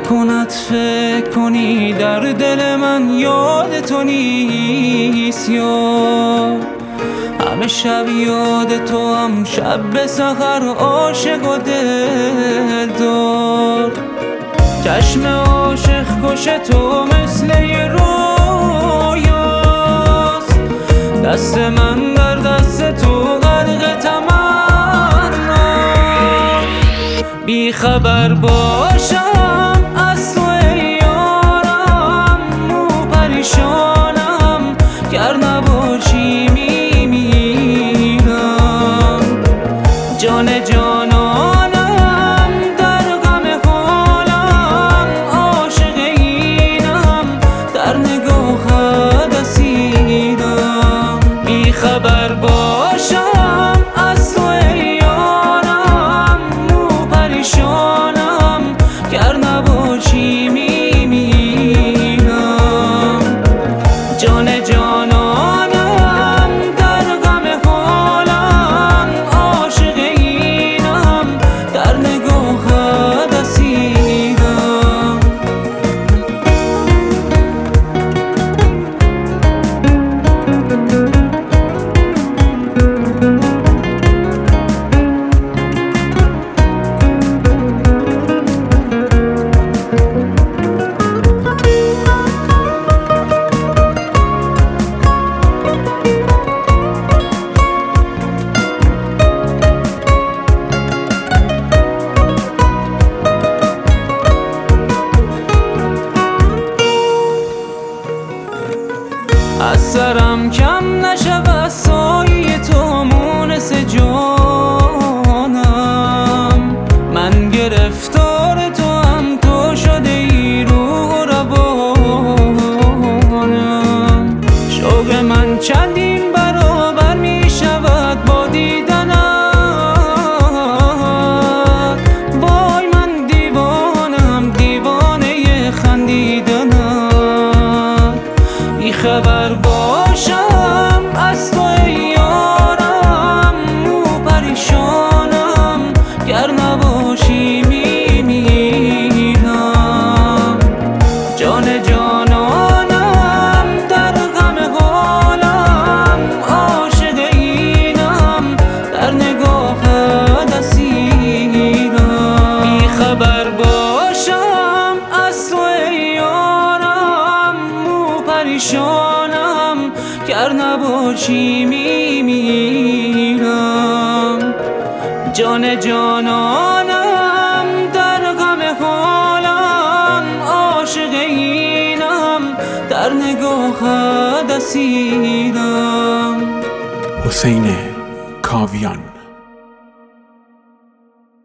نکند فکر کنی در دل من یاد تو نیست یا همه شب یاد تو هم شب به سحر عاشق و دلدار چشم عاشق کش تو مثل یه رویاست دست من در دست تو غرق تمنا بی خبر باشم از تو ای یارم مو پریشانم گر نباشی میمیرم جان جانانم در غم حالم عاشق اینم در نگاهت اسیرم بی خبر باشم از تو ای یارم مو پریشانم گر نباشی میمیرم جان جانانم در غم حالم عاشق اینم در نگاهت اسیرم از سرم کم نشود سایه تو مونس جانم من گرفتار تو هم تو شده ای روح و روانم شوق من چندین برابر می شود با دیدنت وای من دیوانم دیوانه خندیدنت بی خبر باشم از تو ای یارم مو پریشانم گر نباشی میمیرم جان جانانم در غم حالم عاشق اینم در نگاهت اسیرم بی خبر باشم از تو ای یارم مو پریشانم گر نباشی میمیرم جان جانانم در غم حالم عاشق اینم در نگاهت اسیرم حسین کاویان